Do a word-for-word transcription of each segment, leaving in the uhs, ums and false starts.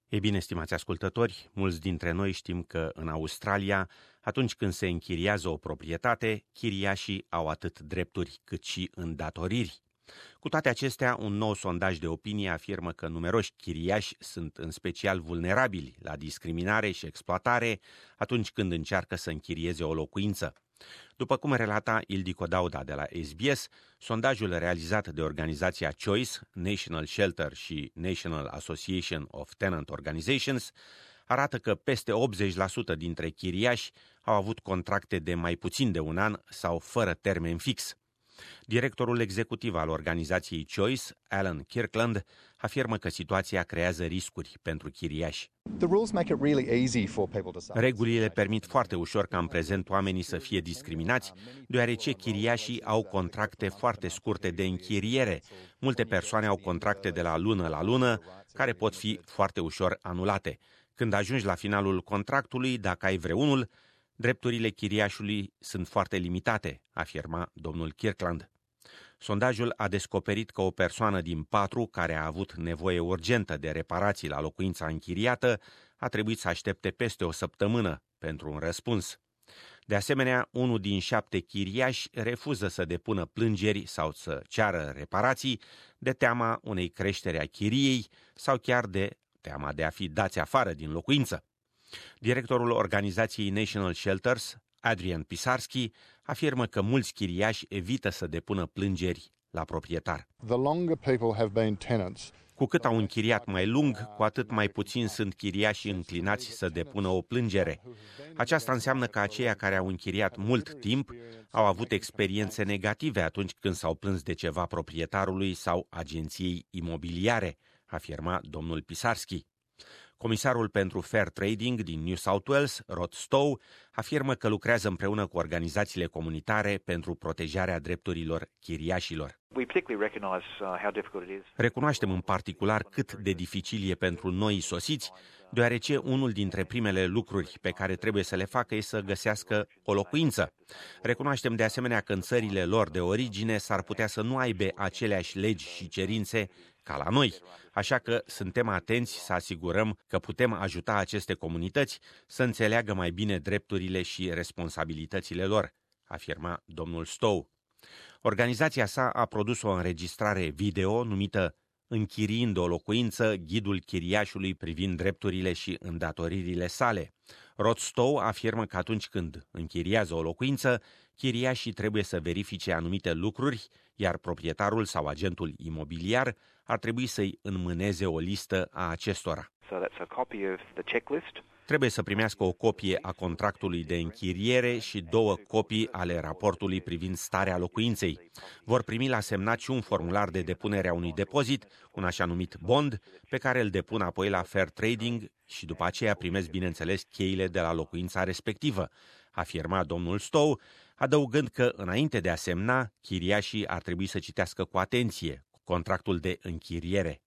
Ei bine, stimați ascultători, mulți dintre noi știm că în Australia, atunci când se închiriază o proprietate, chiriașii au atât drepturi cât și îndatoriri. Cu toate acestea, un nou sondaj de opinie afirmă că numeroși chiriași sunt în special vulnerabili la discriminare și exploatare atunci când încearcă să închirieze o locuință. După cum relata Ildiko Dauda de la S B S, sondajul realizat de organizația Choice, National Shelter și National Association of Tenant Organizations arată că peste optzeci la sută dintre chiriași au avut contracte de mai puțin de un an sau fără termen fix. Directorul executiv al organizației Choice, Alan Kirkland, afirmă că situația creează riscuri pentru chiriași. Regulile permit foarte ușor ca în prezent oamenii să fie discriminați, deoarece chiriașii au contracte foarte scurte de închiriere. Multe persoane au contracte de la lună la lună, care pot fi foarte ușor anulate. Când ajungi la finalul contractului, dacă ai vreunul, drepturile chiriașului sunt foarte limitate, afirma domnul Kirkland. Sondajul a descoperit că o persoană din patru care a avut nevoie urgentă de reparații la locuința închiriată a trebuit să aștepte peste o săptămână pentru un răspuns. De asemenea, unul din șapte chiriași refuză să depună plângeri sau să ceară reparații de teama unei creșteri a chiriei sau chiar de teama de a fi dați afară din locuință. Directorul organizației National Shelters, Adrian Pisarski, afirmă că mulți chiriași evită să depună plângeri la proprietar. Cu cât au închiriat mai lung, cu atât mai puțin sunt chiriași înclinați să depună o plângere. Aceasta înseamnă că aceia care au închiriat mult timp au avut experiențe negative atunci când s-au plâns de ceva proprietarului sau agenției imobiliare, afirma domnul Pisarski. Comisarul pentru Fair Trading din New South Wales, Rod Stowe, afirmă că lucrează împreună cu organizațiile comunitare pentru protejarea drepturilor chiriașilor. Recunoaștem în particular cât de dificil e pentru noi sosiți, deoarece unul dintre primele lucruri pe care trebuie să le facă e să găsească o locuință. Recunoaștem de asemenea că în țările lor de origine s-ar putea să nu aibă aceleași legi și cerințe ca la noi, așa că suntem atenți să asigurăm că putem ajuta aceste comunități să înțeleagă mai bine drepturile și responsabilitățile lor, afirma domnul Stowe. Organizația sa a produs o înregistrare video numită Închiriind o locuință, ghidul chiriașului privind drepturile și îndatoririle sale. Rod Stowe afirmă că atunci când închiriază o locuință, chiriașii trebuie să verifice anumite lucruri, iar proprietarul sau agentul imobiliar ar trebui să-i înmâneze o listă a acestora. Trebuie să primească o copie a contractului de închiriere și două copii ale raportului privind starea locuinței. Vor primi la semnat și un formular de depunere a unui depozit, un așa numit bond, pe care îl depun apoi la Fair Trading și după aceea primesc, bineînțeles, cheile de la locuința respectivă, afirma domnul Stowe, adăugând că, înainte de a semna, chiriașii ar trebui să citească cu atenție contractul de închiriere.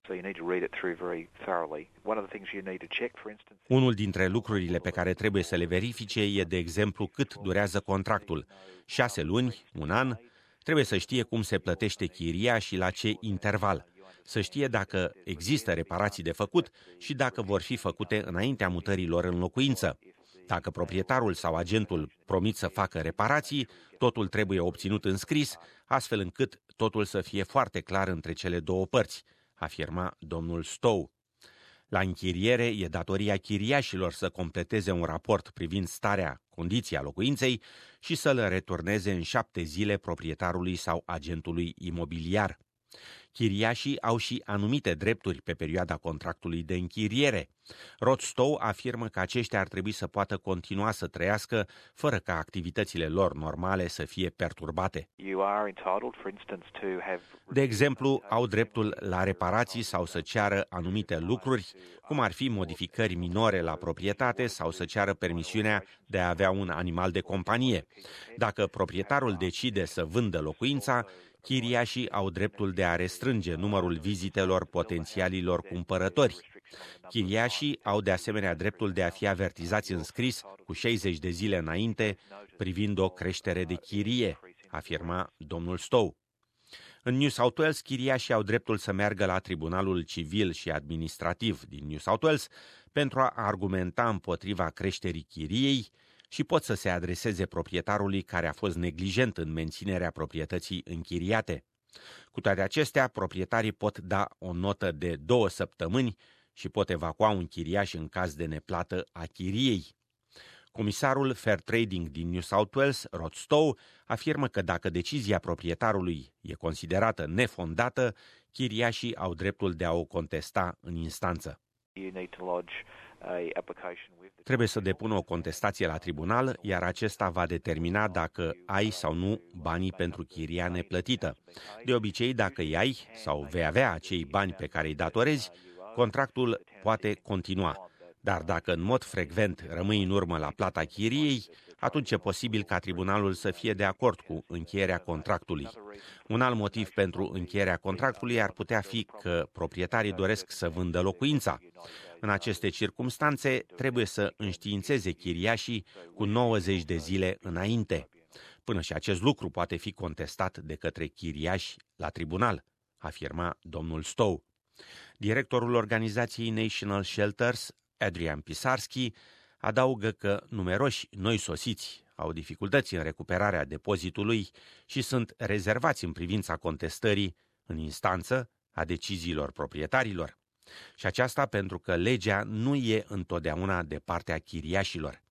Unul dintre lucrurile pe care trebuie să le verifice e, de exemplu, cât durează contractul. Șase luni, un an, trebuie să știe cum se plătește chiria și la ce interval. Să știe dacă există reparații de făcut și dacă vor fi făcute înaintea mutării lor în locuință. Dacă proprietarul sau agentul promit să facă reparații, totul trebuie obținut în scris, astfel încât totul să fie foarte clar între cele două părți, afirma domnul Stowe. La închiriere e datoria chiriașilor să completeze un raport privind starea, condiția locuinței și să-l returneze în șapte zile proprietarului sau agentului imobiliar. Chiriașii au și anumite drepturi pe perioada contractului de închiriere. Rod Stowe afirmă că aceștia ar trebui să poată continua să trăiască fără ca activitățile lor normale să fie perturbate. De exemplu, au dreptul la reparații sau să ceară anumite lucruri, cum ar fi modificări minore la proprietate sau să ceară permisiunea de a avea un animal de companie. Dacă proprietarul decide să vândă locuința, chiriașii au dreptul de a restrânge numărul vizitelor potențialilor cumpărători. Chiriașii au de asemenea dreptul de a fi avertizați în scris cu șaizeci de zile înainte privind o creștere de chirie, afirma domnul Stowe. În New South Wales, chiriașii au dreptul să meargă la Tribunalul Civil și Administrativ din New South Wales pentru a argumenta împotriva creșterii chiriei și pot să se adreseze proprietarului care a fost neglijent în menținerea proprietății închiriate. Cu toate acestea, proprietarii pot da o notă de două săptămâni și pot evacua un chiriaș în caz de neplată a chiriei. Comisarul Fair Trading din New South Wales, Rod Stowe, afirmă că dacă decizia proprietarului e considerată nefondată, chiriașii au dreptul de a o contesta în instanță. Trebuie să depună o contestație la tribunal, iar acesta va determina dacă ai sau nu banii pentru chiria neplătită. De obicei, dacă îi ai sau vei avea acei bani pe care îi datorezi, contractul poate continua. Dar dacă în mod frecvent rămâi în urmă la plata chiriei, atunci e posibil ca tribunalul să fie de acord cu încheierea contractului. Un alt motiv pentru încheierea contractului ar putea fi că proprietarii doresc să vândă locuința. În aceste circumstanțe, trebuie să înștiințeze chiriașii cu nouăzeci de zile înainte. Până și acest lucru poate fi contestat de către chiriași la tribunal, afirma domnul Stowe. Directorul organizației National Shelters, Adrian Pisarski, adaugă că numeroși noi sosiți au dificultăți în recuperarea depozitului și sunt rezervați în privința contestării în instanță a deciziilor proprietarilor. Și aceasta pentru că legea nu e întotdeauna de partea chiriașilor.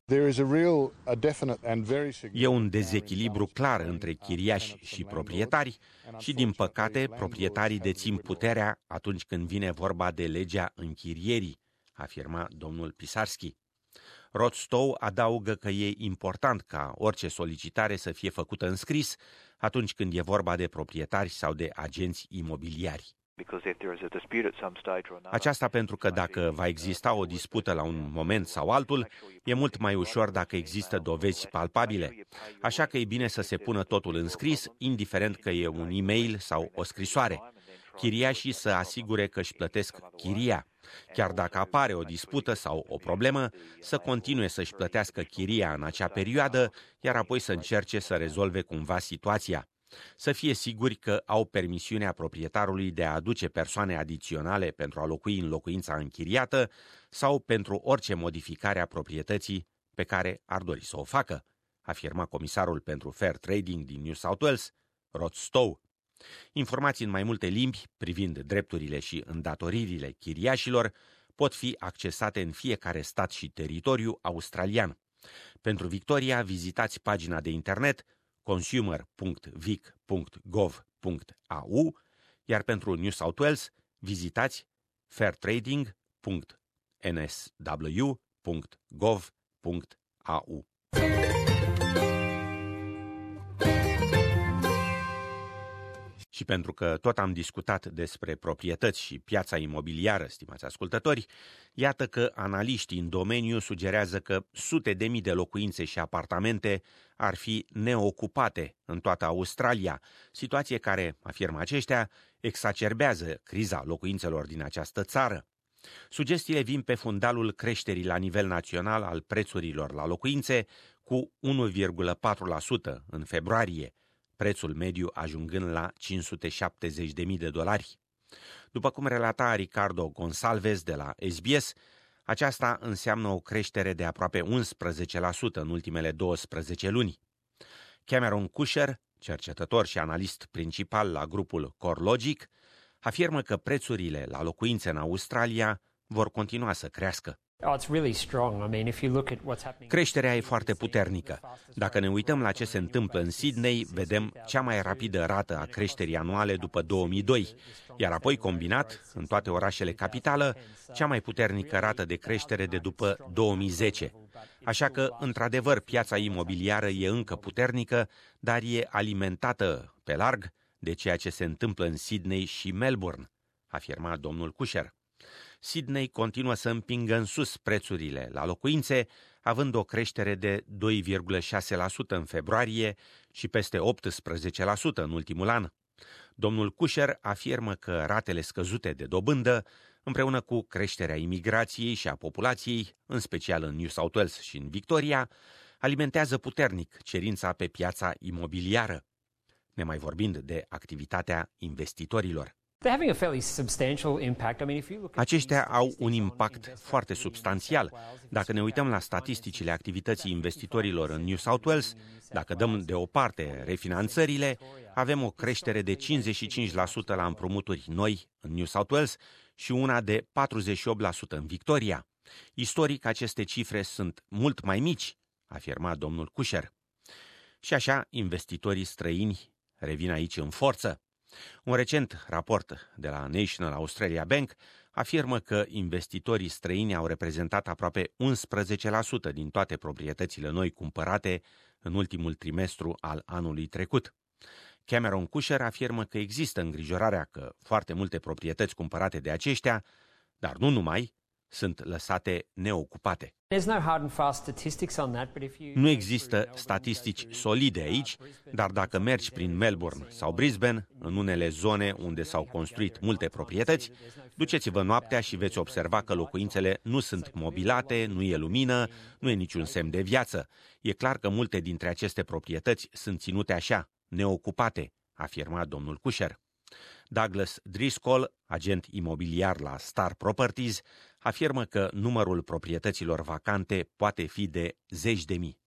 E un dezechilibru clar între chiriași și proprietari și, din păcate, proprietarii dețin puterea atunci când vine vorba de legea închirierii, afirma domnul Pisarski. Rod Stowe adaugă că e important ca orice solicitare să fie făcută în scris atunci când e vorba de proprietari sau de agenți imobiliari. Aceasta pentru că dacă va exista o dispută la un moment sau altul, e mult mai ușor dacă există dovezi palpabile. Așa că e bine să se pună totul în scris, indiferent că e un e-mail sau o scrisoare. Chiriașii să asigure că își plătesc chiria. Chiar dacă apare o dispută sau o problemă, să continue să-și plătească chiria în acea perioadă, iar apoi să încerce să rezolve cumva situația. Să fie siguri că au permisiunea proprietarului de a aduce persoane adiționale pentru a locui în locuința închiriată sau pentru orice modificare a proprietății pe care ar dori să o facă, afirma comisarul pentru Fair Trading din New South Wales, Rod Stowe. Informații în mai multe limbi privind drepturile și îndatoririle chiriașilor pot fi accesate în fiecare stat și teritoriu australian. Pentru Victoria, vizitați pagina de internet consumer punct vic punct gov punct a u, iar pentru New South Wales, vizitați fairtrading punct n s w punct gov punct a u. Și pentru că tot am discutat despre proprietăți și piața imobiliară, stimați ascultători, iată că analiștii în domeniu sugerează că sute de mii de locuințe și apartamente ar fi neocupate în toată Australia, situație care, afirmă aceștia, exacerbează criza locuințelor din această țară. Sugestiile vin pe fundalul creșterii la nivel național al prețurilor la locuințe cu unu virgulă patru la sută în februarie, prețul mediu ajungând la cinci sute șaptezeci de mii de dolari. După cum relata Ricardo Gonsalves de la S B S, aceasta înseamnă o creștere de aproape unsprezece la sută în ultimele douăsprezece luni. Cameron Cusher, cercetător și analist principal la grupul CoreLogic, afirmă că prețurile la locuințe în Australia vor continua să crească. Creșterea e foarte puternică. Dacă ne uităm la ce se întâmplă în Sydney, vedem cea mai rapidă rată a creșterii anuale după două mii doi, iar apoi combinat, în toate orașele capitală, cea mai puternică rată de creștere de după două mii zece. Așa că, într-adevăr, piața imobiliară e încă puternică, dar e alimentată pe larg de ceea ce se întâmplă în Sydney și Melbourne, afirma domnul Cusher. Sydney continuă să împingă în sus prețurile la locuințe, având o creștere de doi virgulă șase la sută în februarie și peste optsprezece la sută în ultimul an. Domnul Cusher afirmă că ratele scăzute de dobândă, împreună cu creșterea imigrației și a populației, în special în New South Wales și în Victoria, alimentează puternic cerința pe piața imobiliară. nemai vorbind de activitatea investitorilor. Aceștia au un impact foarte substanțial. Dacă ne uităm la statisticile activității investitorilor în New South Wales, dacă dăm deoparte refinanțările, avem o creștere de cincizeci și cinci la sută la împrumuturi noi în New South Wales și una de patruzeci și opt la sută în Victoria. Istoric, aceste cifre sunt mult mai mici, afirma domnul Cusher. Și așa, investitorii străini revin aici în forță. Un recent raport de la National Australia Bank afirmă că investitorii străini au reprezentat aproape unsprezece la sută din toate proprietățile noi cumpărate în ultimul trimestru al anului trecut. Cameron Cusher afirmă că există îngrijorarea că foarte multe proprietăți cumpărate de aceștia, dar nu numai, sunt lăsate neocupate. Nu există statistici solide aici, dar dacă mergi prin Melbourne sau Brisbane, în unele zone unde s-au construit multe proprietăți, duceți-vă noaptea și veți observa că locuințele nu sunt mobilate, nu e lumină, nu e niciun semn de viață. E clar că multe dintre aceste proprietăți sunt ținute așa, neocupate, afirma domnul Cusher. Douglas Driscoll, agent imobiliar la Star Properties, afirmă că numărul proprietăților vacante poate fi de zeci de mii.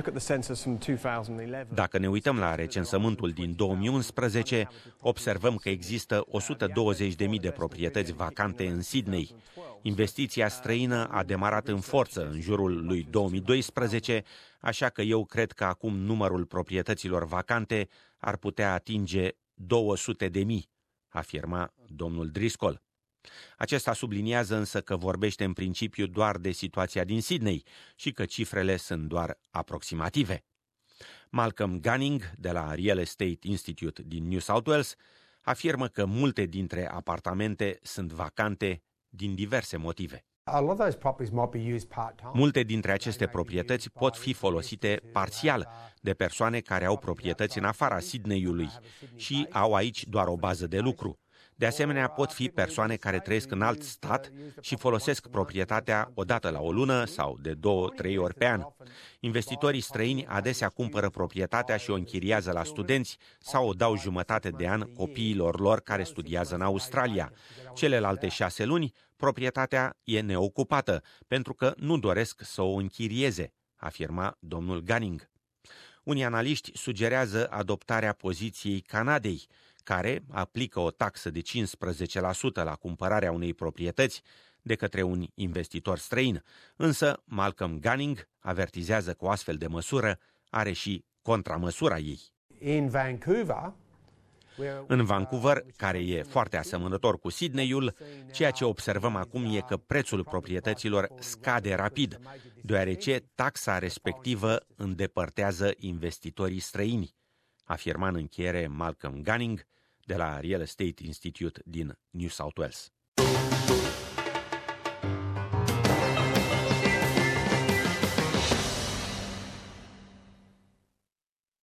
Dacă ne uităm la recensământul din două mii unsprezece, observăm că există o sută douăzeci de mii de proprietăți vacante în Sydney. Investiția străină a demarat în forță în jurul lui două mii doisprezece, așa că eu cred că acum numărul proprietăților vacante ar putea atinge două sute de mii, afirma domnul Driscoll. Acesta subliniază însă că vorbește în principiu doar de situația din Sydney și că cifrele sunt doar aproximative. Malcolm Gunning, de la Real Estate Institute din New South Wales, afirmă că multe dintre apartamente sunt vacante din diverse motive. Multe dintre aceste proprietăți pot fi folosite parțial de persoane care au proprietăți în afara Sydney-ului și au aici doar o bază de lucru. De asemenea, pot fi persoane care trăiesc în alt stat și folosesc proprietatea o dată la o lună sau de două, trei ori pe an. Investitorii străini adesea cumpără proprietatea și o închiriază la studenți sau o dau jumătate de an copiilor lor care studiază în Australia. Celelalte șase luni, proprietatea e neocupată, pentru că nu doresc să o închirieze, afirma domnul Gunning. Unii analiști sugerează adoptarea poziției Canadei, care aplică o taxă de cincisprezece la sută la cumpărarea unei proprietăți de către un investitor străin, însă Malcolm Gunning avertizează că o astfel de măsură are și contramăsura ei. In Vancouver, În Vancouver, care e foarte asemănător cu Sydney-ul, ceea ce observăm acum e că prețul proprietăților scade rapid, deoarece taxa respectivă îndepărtează investitorii străini, afirma în încheiere Malcolm Gunning de la Real Estate Institute din New South Wales.